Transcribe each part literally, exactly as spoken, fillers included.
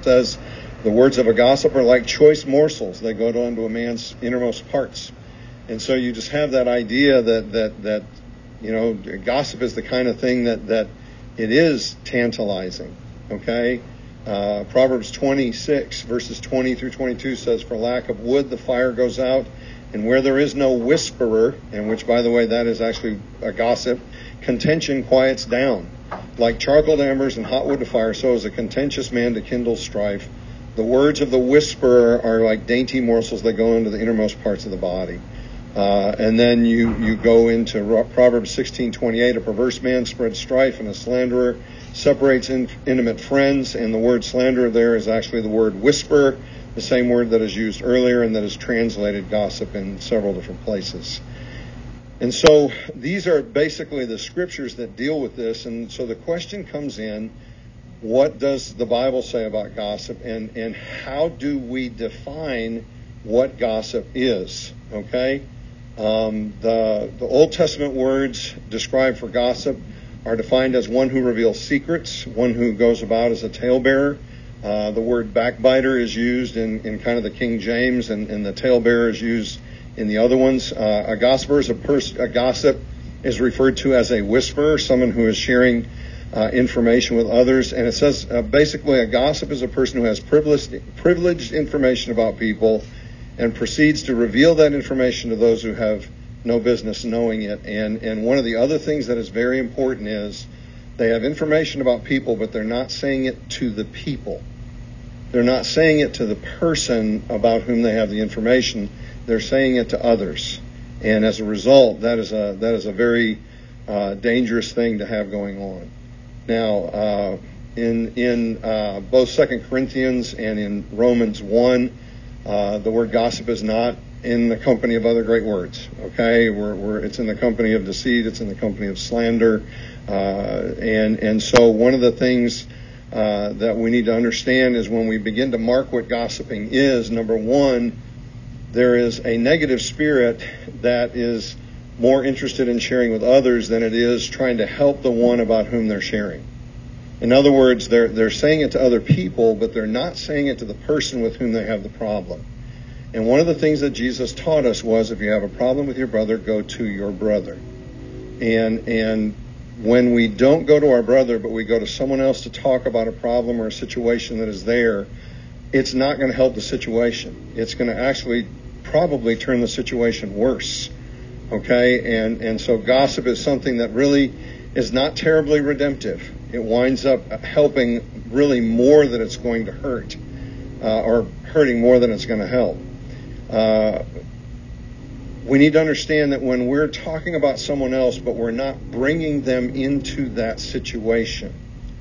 says, the words of a gossip are like choice morsels. They go down to a man's innermost parts. And so you just have that idea that, that, that you know, gossip is the kind of thing that, that it is tantalizing, okay? Uh, Proverbs twenty-six, verses twenty through twenty-two says, for lack of wood the fire goes out, and where there is no whisperer, and which, by the way, that is actually a gossip, contention quiets down. Like charcoal to embers and hot wood to fire, so is a contentious man to kindle strife. The words of the whisperer are like dainty morsels that go into the innermost parts of the body. Uh, and then you, you go into Proverbs sixteen twenty-eight, a perverse man spreads strife, and a slanderer separates in, intimate friends. And the word slanderer there is actually the word whisperer, the same word that is used earlier and that is translated gossip in several different places. And so these are basically the scriptures that deal with this. And so the question comes in, what does the Bible say about gossip, and, and how do we define what gossip is? Okay? Um, the, the Old Testament words described for gossip are defined as one who reveals secrets, one who goes about as a talebearer. Uh, the word backbiter is used in, in kind of the King James, and, and the talebearer is used in the other ones. Uh, a gossiper is a, pers- a gossip is referred to as a whisperer, someone who is sharing uh, information with others. And it says uh, basically a gossip is a person who has privileged, privileged information about people and proceeds to reveal that information to those who have no business knowing it. And, and one of the other things that is very important is they have information about people, but they're not saying it to the people. They're not saying it to the person about whom they have the information. They're saying it to others. And as a result, that is a that is a very uh, dangerous thing to have going on. Now, uh, in in uh, both Second Corinthians and in Romans one, uh, the word gossip is not in the company of other great words. Okay, we're, we're it's in the company of deceit. It's in the company of slander, uh, and and so one of the things uh, that we need to understand is when we begin to mark what gossiping is. Number one, there is a negative spirit that is more interested in sharing with others than it is trying to help the one about whom they're sharing. In other words, they're they're saying it to other people, but they're not saying it to the person with whom they have the problem. And one of the things that Jesus taught us was, if you have a problem with your brother, go to your brother. And and when we don't go to our brother, but we go to someone else to talk about a problem or a situation that is there, it's not going to help the situation. It's going to actually probably turn the situation worse. Okay? And, and so gossip is something that really is not terribly redemptive. It winds up helping really more than it's going to hurt, uh, or hurting more than it's going to help. Uh, we need to understand that when we're talking about someone else, but we're not bringing them into that situation,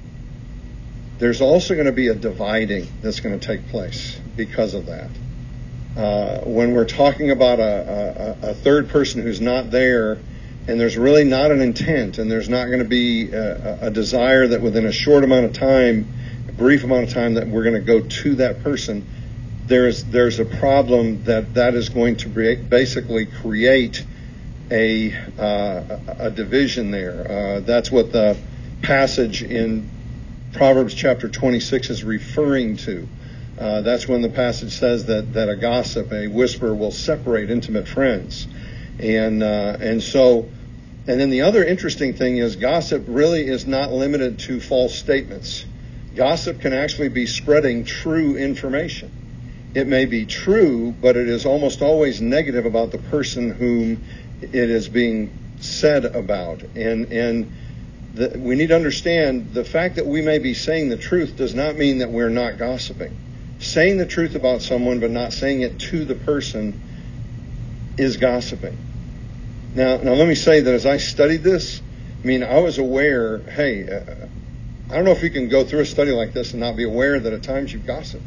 there's also going to be a dividing that's going to take place because of that. Uh, when we're talking about a, a, a third person who's not there, and there's really not an intent, and there's not going to be a, a desire that within a short amount of time, a brief amount of time, that we're going to go to that person, there's there's a problem that that is going to basically create a uh, a division there. Uh, that's what the passage in Proverbs chapter twenty-six is referring to. Uh, that's when the passage says that that a gossip, a whisperer, will separate intimate friends. And uh, and so, and then the other interesting thing is gossip really is not limited to false statements. Gossip can actually be spreading true information. It may be true, but it is almost always negative about the person whom it is being said about. And and the, we need to understand the fact that we may be saying the truth does not mean that we're not gossiping. Saying the truth about someone but not saying it to the person is gossiping. Now, now let me say that as I studied this, I mean, I was aware, hey, uh, I don't know if you can go through a study like this and not be aware that at times you've gossiped.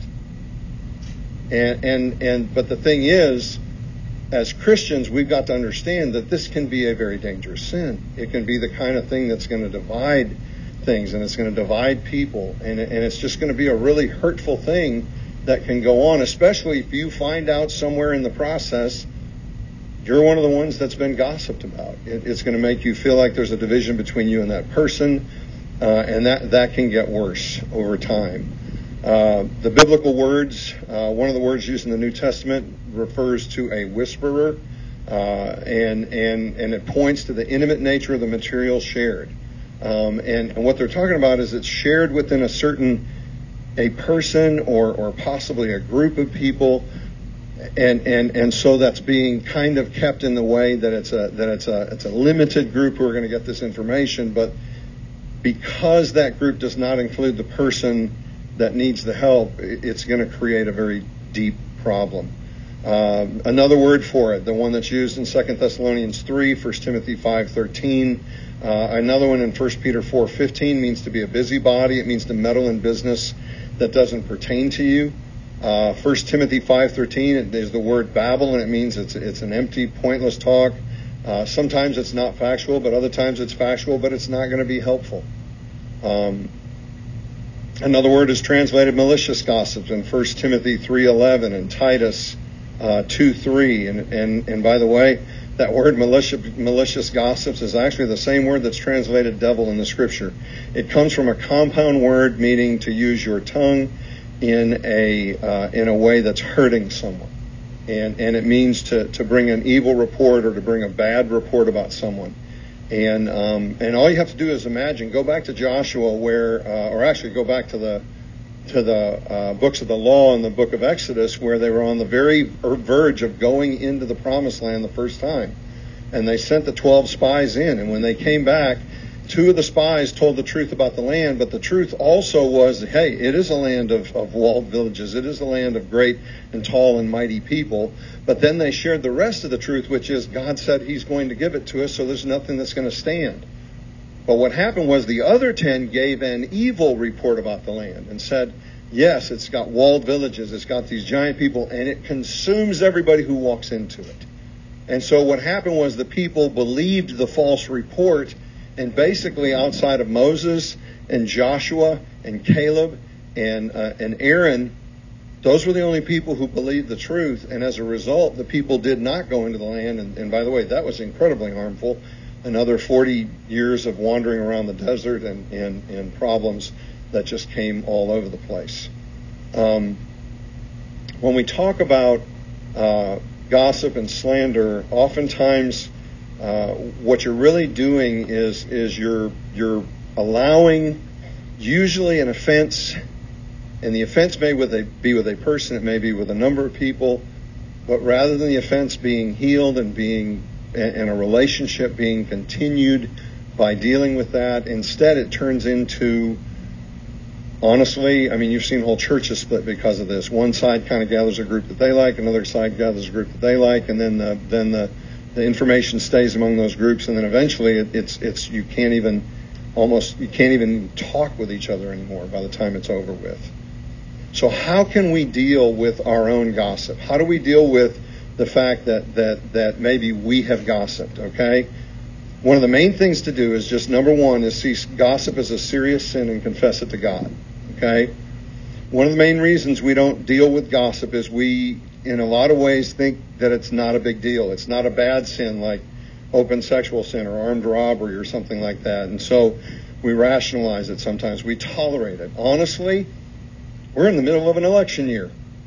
And, and, and, but the thing is, as Christians, we've got to understand that this can be a very dangerous sin. It can be the kind of thing that's going to divide things, and it's going to divide people, and, and it's just going to be a really hurtful thing that can go on, especially if you find out somewhere in the process you're one of the ones that's been gossiped about. It, it's going to make you feel like there's a division between you and that person, uh, and that, that can get worse over time. Uh, the biblical words, uh, one of the words used in the New Testament refers to a whisperer, uh, and and and it points to the intimate nature of the material shared. Um, and, and what they're talking about is it's shared within a certain a person or or possibly a group of people, and and and so that's being kind of kept in the way that it's a that it's a it's a limited group who are going to get this information, but because that group does not include the person that needs the help, it's going to create a very deep problem. Uh, another word for it, the one that's used in Second Thessalonians three, First Timothy five thirteen, uh, another one in First Peter four fifteen means to be a busybody. It means to meddle in business that doesn't pertain to you. Uh, First Timothy five thirteen, there's the word babble, and it means it's it's an empty, pointless talk. Uh, sometimes it's not factual, but other times it's factual, but it's not going to be helpful. Um, Another word is translated malicious gossip in First Timothy three eleven and Titus uh, two three. And, and, and by the way, that word malicious, malicious gossips is actually the same word that's translated devil in the Scripture. It comes from a compound word meaning to use your tongue in a uh, in a way that's hurting someone. And, and it means to, to bring an evil report or to bring a bad report about someone. And um, and all you have to do is imagine, go back to Joshua, where, uh, or actually go back to the to the uh, books of the law in the book of Exodus, where they were on the very verge of going into the promised land the first time, and they sent the twelve spies in, and when they came back, two of the spies told the truth about the land, but the truth also was, hey, it is a land of, of walled villages, it is a land of great and tall and mighty people. But then they shared the rest of the truth, which is God said he's going to give it to us, so there's nothing that's going to stand. But what happened was the other ten gave an evil report about the land and said, yes, it's got walled villages, it's got these giant people, and it consumes everybody who walks into it. And so what happened was the people believed the false report, and basically outside of Moses and Joshua and Caleb and uh, and Aaron, those were the only people who believed the truth, and as a result, the people did not go into the land. And, and by the way, that was incredibly harmful. Another forty years of wandering around the desert and, and, and problems that just came all over the place. Um, when we talk about uh, gossip and slander, oftentimes uh, what you're really doing is is you're you're allowing usually an offense. And the offense may with a, be with a person, it may be with a number of people, but rather than the offense being healed and being and a relationship being continued by dealing with that, instead it turns into, honestly, I mean, you've seen whole churches split because of this. One side kind of gathers a group that they like, another side gathers a group that they like, and then the, then the, the information stays among those groups, and then eventually it, it's it's you can't even almost you can't even talk with each other anymore by the time it's over with. So how can we deal with our own gossip? How do we deal with the fact that, that, that maybe we have gossiped, okay? One of the main things to do is just, number one, is see gossip as a serious sin and confess it to God, okay? One of the main reasons we don't deal with gossip is we, in a lot of ways, think that it's not a big deal. It's not a bad sin like open sexual sin or armed robbery or something like that. And so we rationalize it sometimes. We tolerate it. Honestly, we're in the middle of an election year,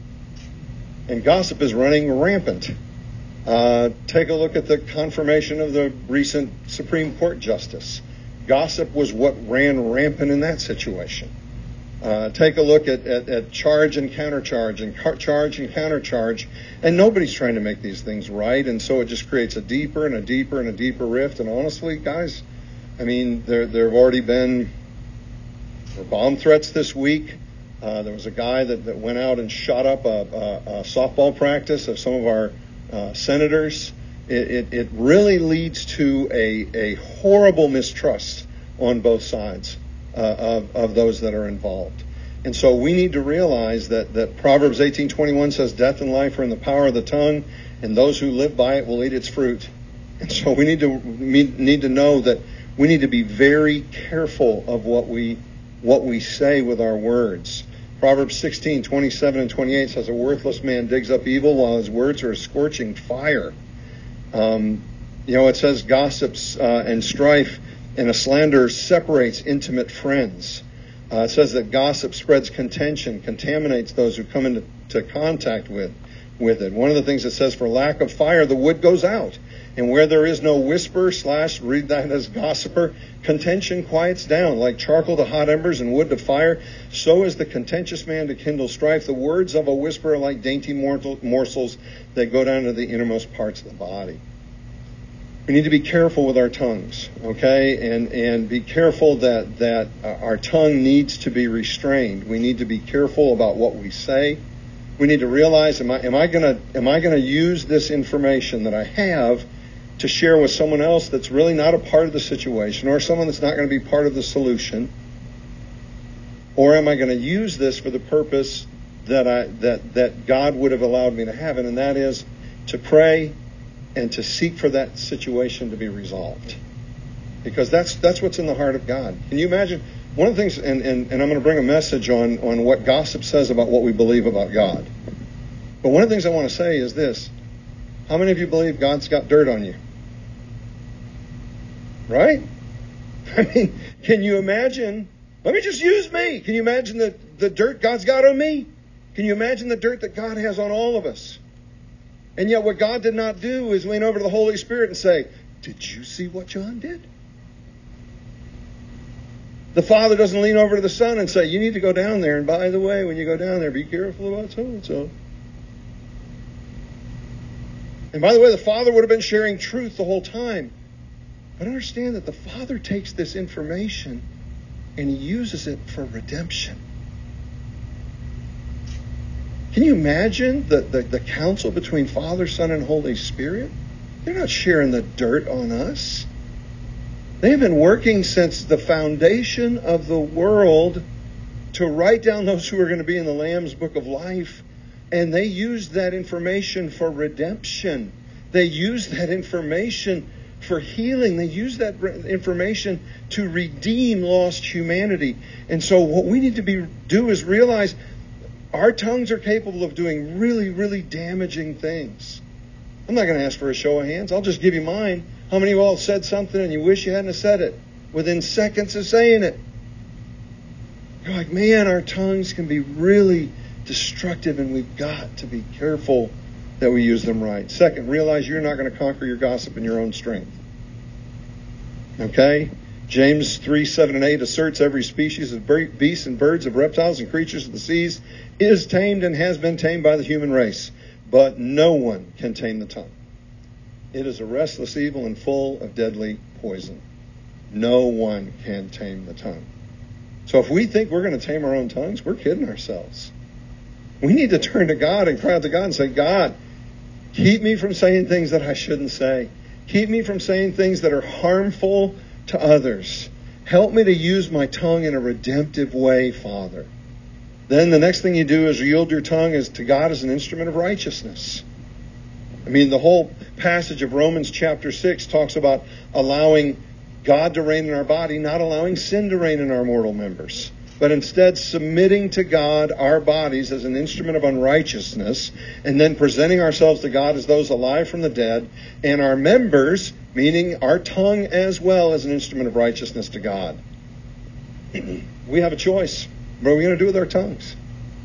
and gossip is running rampant. Uh, take a look at the confirmation of the recent Supreme Court justice. Gossip was what ran rampant in that situation. Uh, take a look at, at, at charge and countercharge and car- charge and countercharge, and nobody's trying to make these things right, and so it just creates a deeper and a deeper and a deeper rift. And honestly, guys, I mean, there there have already been bomb threats this week. Uh, there was a guy that, that went out and shot up a, a, a softball practice of some of our uh, senators. It, it, it really leads to a, a horrible mistrust on both sides uh, of, of those that are involved. And so we need to realize that, that Proverbs eighteen twenty-one says, death and life are in the power of the tongue, and those who live by it will eat its fruit. And so we need to we need to know that we need to be very careful of what we what we say with our words. Proverbs sixteen twenty-seven and twenty-eight says, a worthless man digs up evil while his words are a scorching fire. Um, you know, it says gossips uh, and strife and a slander separates intimate friends. Uh, it says that gossip spreads contention, contaminates those who come into to contact with, with it. One of the things it says, for lack of fire, the wood goes out. And where there is no whisper slash, read that as gossiper, contention quiets down. Like charcoal to hot embers and wood to fire, so is the contentious man to kindle strife. The words of a whisperer are like dainty morsels that go down to the innermost parts of the body. We need to be careful with our tongues, okay? And and be careful that, that our tongue needs to be restrained. We need to be careful about what we say. We need to realize, am I, am I gonna, am I gonna use this information that I have to share with someone else that's really not a part of the situation, or someone that's not going to be part of the solution? Or am I going to use this for the purpose that I that that God would have allowed me to have it, and that is to pray and to seek for that situation to be resolved? Because that's that's what's in the heart of God. Can you imagine? One of the things, and, and, and I'm going to bring a message on, on what gossip says about what we believe about God. But one of the things I want to say is this. How many of you believe God's got dirt on you? Right? I mean, can you imagine? Let me just use me. Can you imagine the, the dirt God's got on me? Can you imagine the dirt that God has on all of us? And yet what God did not do is lean over to the Holy Spirit and say, did you see what John did? The Father doesn't lean over to the Son and say, you need to go down there. And by the way, when you go down there, be careful about so-and-so. And by the way, the Father would have been sharing truth the whole time. But understand that the Father takes this information and He uses it for redemption. Can you imagine the, the, the counsel between Father, Son, and Holy Spirit? They're not sharing the dirt on us. They have been working since the foundation of the world to write down those who are going to be in the Lamb's Book of Life. And they used that information for redemption. They used that information for healing. They use that information to redeem lost humanity. And so what we need to be do is realize our tongues are capable of doing really, really damaging things. I'm not going to ask for a show of hands. I'll just give you mine. How many of you all said something and you wish you hadn't have said it within seconds of saying it? You're like, man, our tongues can be really destructive, and we've got to be careful that we use them right. Second, realize you're not going to conquer your gossip in your own strength. Okay? James three, seven, and eight asserts every species of beasts and birds, of reptiles and creatures of the seas is tamed and has been tamed by the human race. But no one can tame the tongue. It is a restless evil and full of deadly poison. No one can tame the tongue. So if we think we're going to tame our own tongues, we're kidding ourselves. We need to turn to God and cry out to God and say, God, keep me from saying things that I shouldn't say. Keep me from saying things that are harmful to others. Help me to use my tongue in a redemptive way, Father. Then the next thing you do is yield your tongue as to God as an instrument of righteousness. I mean, the whole passage of Romans chapter six talks about allowing God to reign in our body, not allowing sin to reign in our mortal members, but instead submitting to God our bodies as an instrument of unrighteousness, and then presenting ourselves to God as those alive from the dead, and our members, meaning our tongue as well, as an instrument of righteousness to God. We have a choice. What are we going to do with our tongues?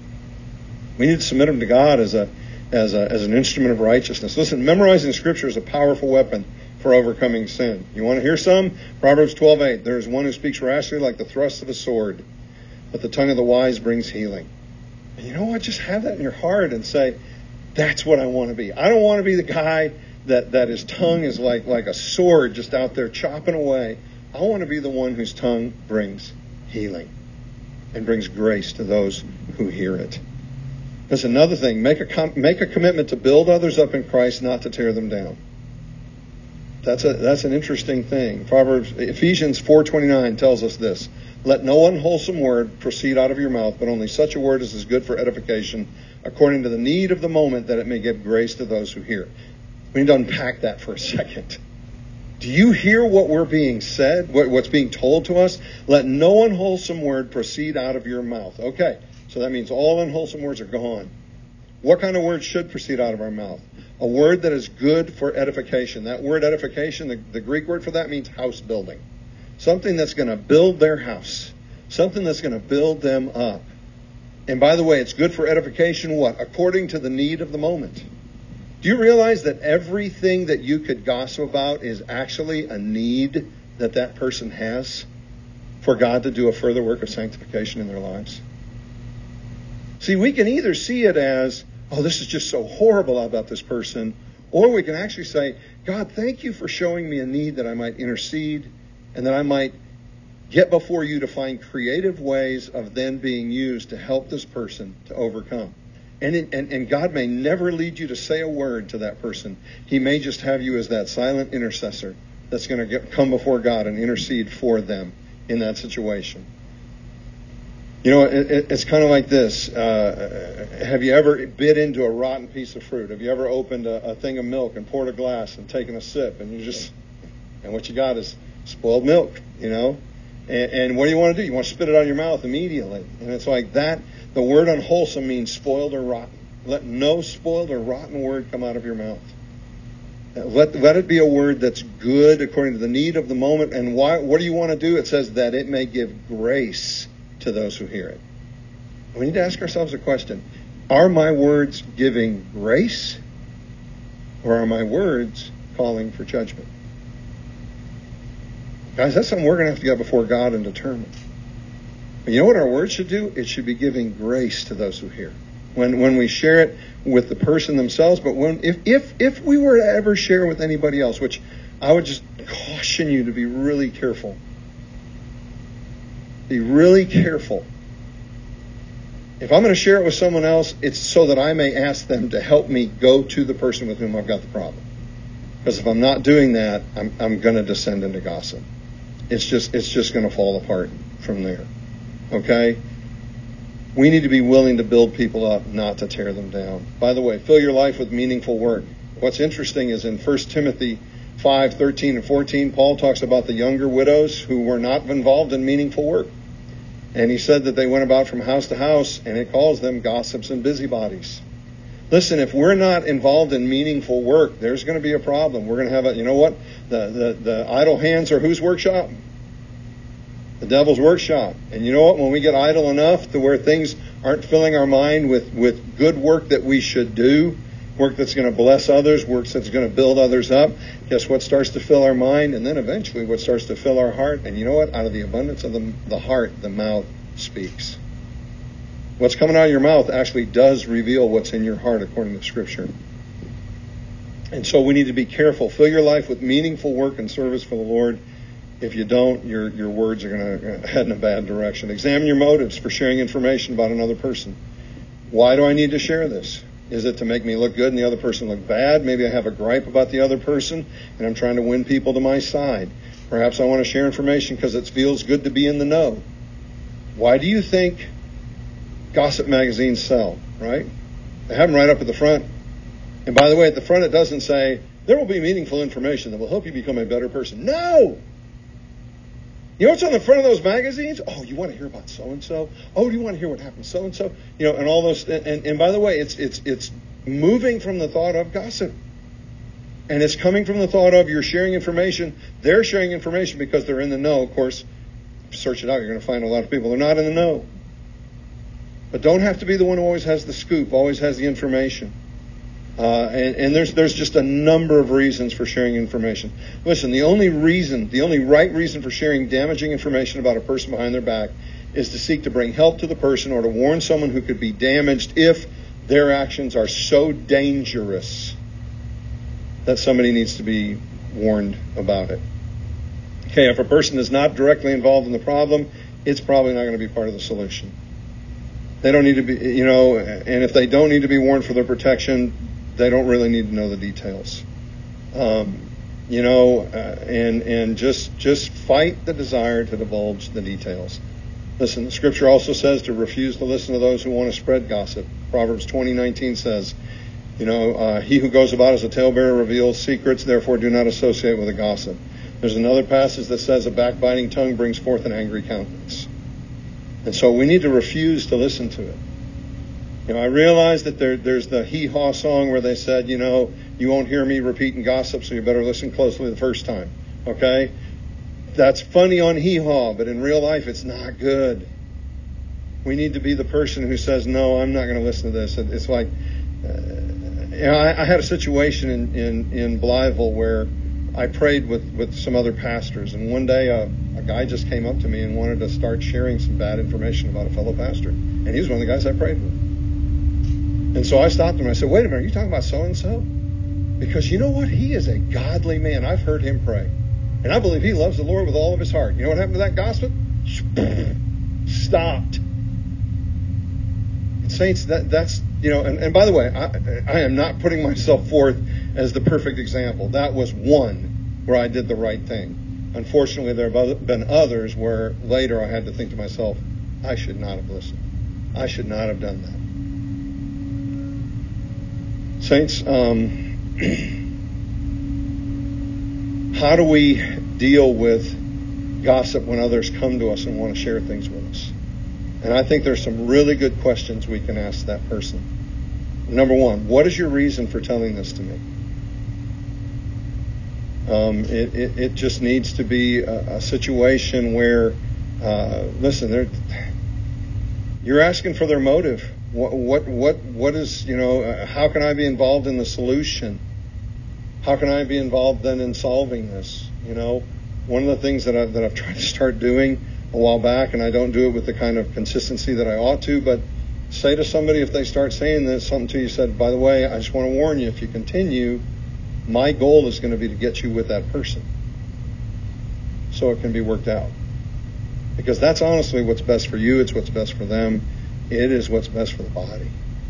We need to submit them to God as a as a as an instrument of righteousness. Listen, memorizing Scripture is a powerful weapon for overcoming sin. You want to hear some? Proverbs twelve eight. There is one who speaks rashly like the thrust of a sword, but the tongue of the wise brings healing. And you know what? Just have that in your heart and say, that's what I want to be. I don't want to be the guy that, that his tongue is like, like a sword just out there chopping away. I want to be the one whose tongue brings healing and brings grace to those who hear it. That's another thing. Make a com- make a commitment to build others up in Christ, not to tear them down. That's a that's an interesting thing. Proverbs Ephesians four twenty-nine tells us this: let no unwholesome word proceed out of your mouth, but only such a word as is good for edification, according to the need of the moment, that it may give grace to those who hear. We need to unpack that for a second. Do you hear what we're being said, what, what's being told to us? Let no unwholesome word proceed out of your mouth. Okay, so that means all unwholesome words are gone. What kind of words should proceed out of our mouth? A word that is good for edification. That word edification, the, the Greek word for that means house building. Something that's going to build their house. Something that's going to build them up. And by the way, it's good for edification, what? According to the need of the moment. Do you realize that everything that you could gossip about is actually a need that that person has for God to do a further work of sanctification in their lives? See, we can either see it as, oh, this is just so horrible about this person, or we can actually say, God, thank you for showing me a need that I might intercede and that I might get before you to find creative ways of then being used to help this person to overcome. And, it, and and God may never lead you to say a word to that person. He may just have you as that silent intercessor that's going to come before God and intercede for them in that situation. You know, it, it, it's kind of like this. Uh, have you ever bit into a rotten piece of fruit? Have you ever opened a, a thing of milk and poured a glass and taken a sip and you just, and what you got is spoiled milk, you know? And, and what do you want to do? You want to spit it out of your mouth immediately. And it's like that. The word unwholesome means spoiled or rotten. Let no spoiled or rotten word come out of your mouth. Let, let it be a word that's good according to the need of the moment. And why? What do you want to do? It says that it may give grace to those who hear it. We need to ask ourselves a question. Are my words giving grace? Or are my words calling for judgment? Guys, that's something we're going to have to get before God and determine. But you know what our words should do? It should be giving grace to those who hear. When when we share it with the person themselves, but when if if if we were to ever share with anybody else, which I would just caution you to be really careful. Be really careful. If I'm going to share it with someone else, it's so that I may ask them to help me go to the person with whom I've got the problem. Because if I'm not doing that, I'm I'm going to descend into gossip. It's just it's just going to fall apart from there. Okay? We need to be willing to build people up, not to tear them down. By the way, fill your life with meaningful work. What's interesting is in First Timothy five, thirteen and fourteen, Paul talks about the younger widows who were not involved in meaningful work. And he said that they went about from house to house, and it calls them gossips and busybodies. Listen, if we're not involved in meaningful work, there's going to be a problem. We're going to have a, you know what? The, the, the idle hands are whose workshop? The devil's workshop. And you know what? When we get idle enough to where things aren't filling our mind with, with good work that we should do, work that's going to bless others, work that's going to build others up, guess what starts to fill our mind? And then eventually what starts to fill our heart? And you know what? Out of the abundance of the, the heart, the mouth speaks. What's coming out of your mouth actually does reveal what's in your heart according to Scripture. And so we need to be careful. Fill your life with meaningful work and service for the Lord. If you don't, your your words are going to head in a bad direction. Examine your motives for sharing information about another person. Why do I need to share this? Is it to make me look good and the other person look bad? Maybe I have a gripe about the other person and I'm trying to win people to my side. Perhaps I want to share information because it feels good to be in the know. Why do you think gossip magazines sell, right? They have them right up at the front. And by the way, at the front it doesn't say, there will be meaningful information that will help you become a better person. No! You know what's on the front of those magazines? Oh, you want to hear about so-and-so? Oh, do you want to hear what happened so-and-so? You know, and all those, and, and by the way, it's it's it's moving from the thought of gossip. And it's coming from the thought of you're sharing information. They're sharing information because they're in the know. Of course, search it out, you're going to find a lot of people who are not in the know. But don't have to be the one who always has the scoop, always has the information. Uh, and, and there's there's just a number of reasons for sharing information. Listen, the only reason, the only right reason for sharing damaging information about a person behind their back is to seek to bring help to the person or to warn someone who could be damaged if their actions are so dangerous that somebody needs to be warned about it. Okay, if a person is not directly involved in the problem, it's probably not going to be part of the solution. They don't need to be, you know, and if they don't need to be warned for their protection, they don't really need to know the details. Um, you know, uh, and and just just fight the desire to divulge the details. Listen, the Scripture also says to refuse to listen to those who want to spread gossip. Proverbs twenty nineteen says, you know, uh, he who goes about as a talebearer reveals secrets, therefore do not associate with a gossip. There's another passage that says a backbiting tongue brings forth an angry countenance. And so we need to refuse to listen to it. You know, I realize that there, there's the hee-haw song where they said, you know, you won't hear me repeating gossip, so you better listen closely the first time. Okay? that's funny on hee-haw, but in real life, it's not good. We need to be the person who says, no, I'm not going to listen to this. It's like, uh, you know, I, I had a situation in, in, in Blytheville where I prayed with, with some other pastors, and one day a, a guy just came up to me and wanted to start sharing some bad information about a fellow pastor. And he was one of the guys I prayed with. And so I stopped him and I said, wait a minute, are you talking about so-and-so? Because you know what? He is a godly man. I've heard him pray. And I believe he loves the Lord with all of his heart. You know what happened to that gossip? Stopped. And saints, that, that's, you know, and, and by the way, I, I am not putting myself forth as the perfect example. That was one where I did the right thing. Unfortunately, there have been others where later I had to think to myself, I should not have listened. I should not have done that. Saints, um, how do we deal with gossip when others come to us and want to share things with us? And I think there's some really good questions we can ask that person. Number one, what is your reason for telling this to me? Um, it, it, it just needs to be a, a situation where, uh, listen, you're asking for their motive. What, what, what, what is, you know, uh, how can I be involved in the solution? How can I be involved then in solving this? You know, one of the things that, I, that I've tried to start doing a while back, and I don't do it with the kind of consistency that I ought to, but say to somebody if they start saying this, something to you, said, by the way, I just want to warn you, if you continue, my goal is going to be to get you with that person so it can be worked out. Because that's honestly what's best for you. It's what's best for them. It is what's best for the body.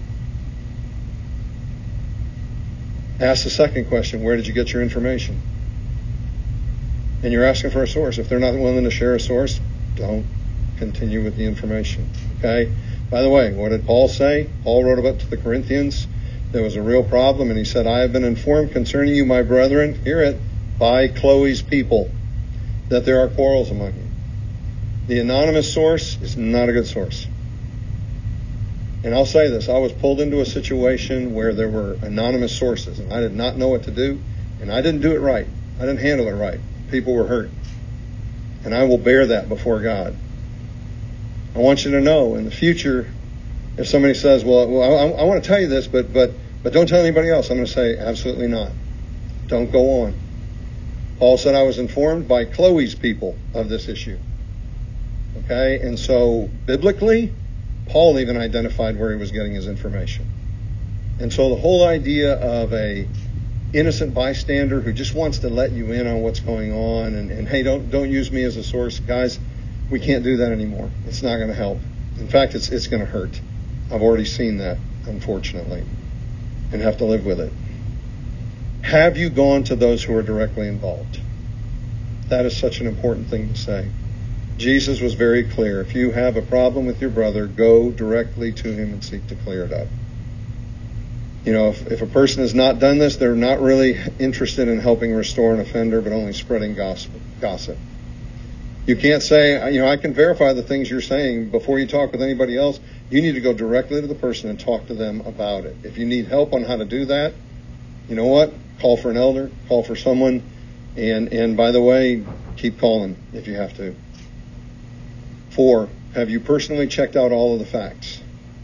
Ask the second question, where did you get your information? And you're asking for a source. If they're not willing to share a source, don't continue with the information. Okay? By the way, what did Paul say? Paul wrote about to the Corinthians. There was a real problem, and he said, I have been informed concerning you, my brethren, hear it, by Chloe's people, that there are quarrels among you. The anonymous source is not a good source. And I'll say this, I was pulled into a situation where there were anonymous sources, and I did not know what to do, and I didn't do it right. I didn't handle it right. People were hurt. And I will bear that before God. I want you to know in the future, if somebody says, well, well I, I want to tell you this, but, but, but don't tell anybody else, I'm going to say, absolutely not. Don't go on. Paul said, I was informed by Chloe's people of this issue. Okay? And so, biblically, Paul even identified where he was getting his information. And so the whole idea of a innocent bystander who just wants to let you in on what's going on and, and hey, don't don't use me as a source. Guys, we can't do that anymore. It's not going to help. In fact, it's it's going to hurt. I've already seen that, unfortunately, and have to live with it. Have you gone to those who are directly involved? That is such an important thing to say. Jesus was very clear. If you have a problem with your brother, go directly to him and seek to clear it up. You know, if, if a person has not done this, they're not really interested in helping restore an offender, but only spreading gossip. gossip. You can't say, you know, I can verify the things you're saying before you talk with anybody else. You need to go directly to the person and talk to them about it. If you need help on how to do that, you know what? Call for an elder, call for someone, and, and by the way, keep calling if you have to. Four, have you personally checked out all of the facts?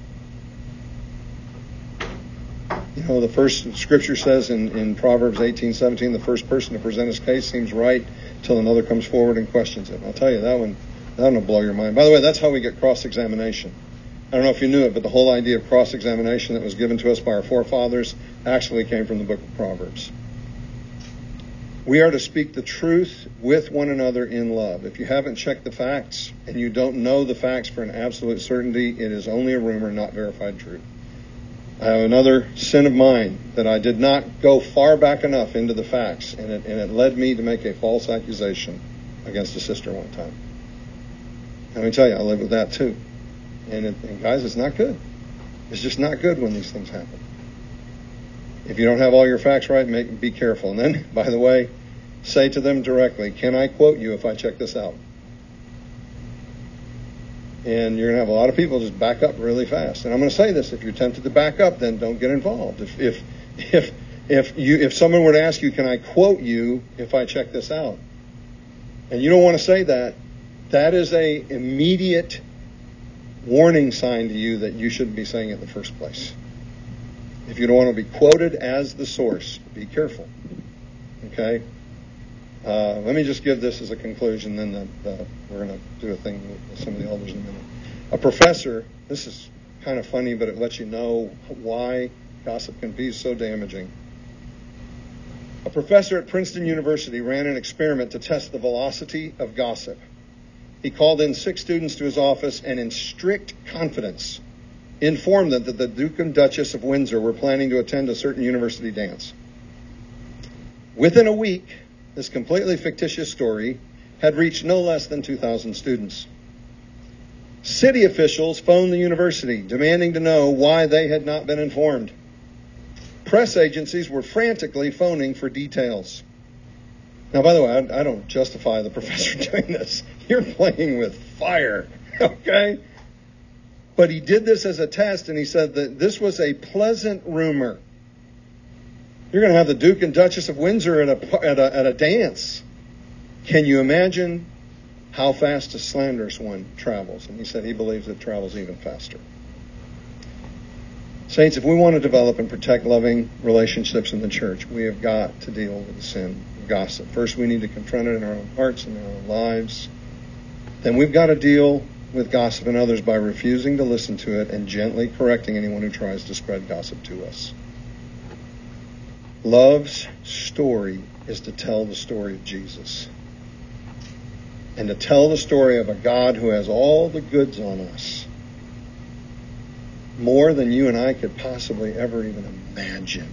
You know, the first scripture says in, in Proverbs eighteen seventeen, the first person to present his case seems right till another comes forward and questions it. And I'll tell you, that one, that one will blow your mind. By the way, that's how we get cross-examination. I don't know if you knew it, but the whole idea of cross-examination that was given to us by our forefathers actually came from the book of Proverbs. We are to speak the truth with one another in love. If you haven't checked the facts and you don't know the facts for an absolute certainty, it is only a rumor, not verified truth. I have another sin of mine that I did not go far back enough into the facts, and it, and it led me to make a false accusation against a sister one time. And let me tell you, I live with that too. And, it, and guys, it's not good. It's just not good when these things happen. If you don't have all your facts right, make, be careful. And then, by the way, say to them directly, can I quote you if I check this out? And you're going to have a lot of people just back up really fast. And I'm going to say this, if you're tempted to back up, then don't get involved. If if if if you if someone were to ask you, can I quote you if I check this out? And you don't want to say that. That is a immediate warning sign to you that you shouldn't be saying it in the first place. If you don't want to be quoted as the source, be careful. Okay? Uh, let me just give this as a conclusion, then the, the, we're going to do a thing with some of the elders in a minute. A professor, this is kind of funny, but it lets you know why gossip can be so damaging. A professor at Princeton University ran an experiment to test the velocity of gossip. He called in six students to his office and in strict confidence informed them that the Duke and Duchess of Windsor were planning to attend a certain university dance. Within a week, this completely fictitious story had reached no less than two thousand students. City officials phoned the university, demanding to know why they had not been informed. Press agencies were frantically phoning for details. Now, by the way, I, I don't justify the professor doing this. You're playing with fire, okay? But he did this as a test, and he said that this was a pleasant rumor. You're going to have the Duke and Duchess of Windsor at a, at a, at a dance. Can you imagine how fast a slanderous one travels? And he said he believes it travels even faster. Saints, if we want to develop and protect loving relationships in the church, we have got to deal with the sin of gossip. First, we need to confront it in our own hearts and in our own lives. Then we've got to deal with gossip in others by refusing to listen to it and gently correcting anyone who tries to spread gossip to us. Love's story is to tell the story of Jesus. And to tell the story of a God who has all the goods on us. More than you and I could possibly ever even imagine.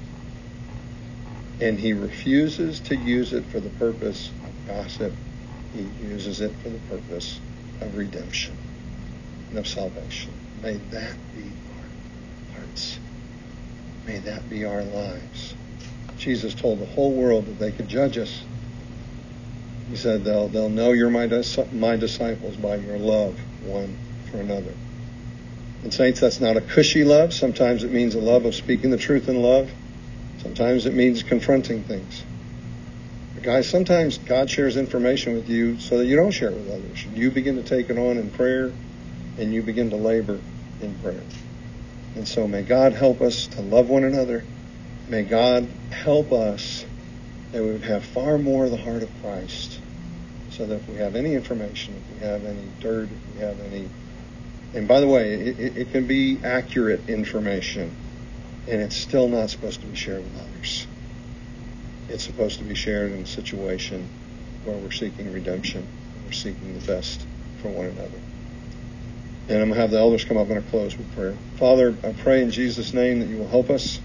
And he refuses to use it for the purpose of gossip. He uses it for the purpose of redemption and of salvation. May that be our hearts. May that be our lives. Jesus told the whole world that they could judge us. He said they'll they'll know you're my dis- my disciples by your love one for another. And saints, that's not a cushy love. Sometimes it means a love of speaking the truth in love. Sometimes it means confronting things. But guys, sometimes God shares information with you so that you don't share it with others. You begin to take it on in prayer, and you begin to labor in prayer. And so may God help us to love one another. May God help us that we would have far more of the heart of Christ, so that if we have any information, if we have any dirt, if we have any... And by the way, it, it, it can be accurate information, and it's still not supposed to be shared with others. It's supposed to be shared in a situation where we're seeking redemption, we're seeking the best for one another. And I'm going to have the elders come up and I'll close with prayer. Father, I pray in Jesus' name that you will help us.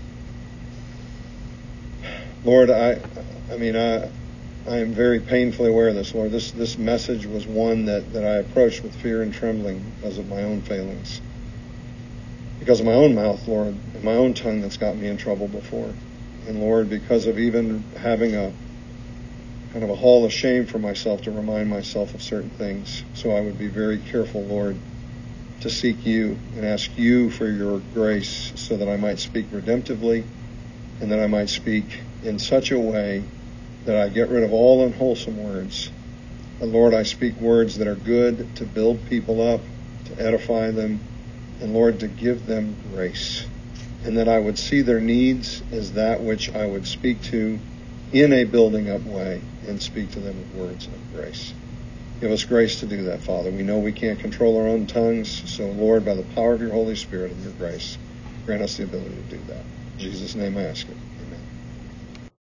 Lord, I, I mean, I, I am very painfully aware of this, Lord. This, this message was one that, that I approached with fear and trembling because of my own failings. Because of my own mouth, Lord, and my own tongue that's got me in trouble before. And Lord, because of even having a kind of a hall of shame for myself to remind myself of certain things. So I would be very careful, Lord, to seek you and ask you for your grace so that I might speak redemptively and that I might speak in such a way that I get rid of all unwholesome words. But Lord, I speak words that are good to build people up, to edify them, and Lord, to give them grace. And that I would see their needs as that which I would speak to in a building up way and speak to them with words of grace. Give us grace to do that, Father. We know we can't control our own tongues, so Lord, by the power of your Holy Spirit and your grace, grant us the ability to do that. In Jesus' name I ask it.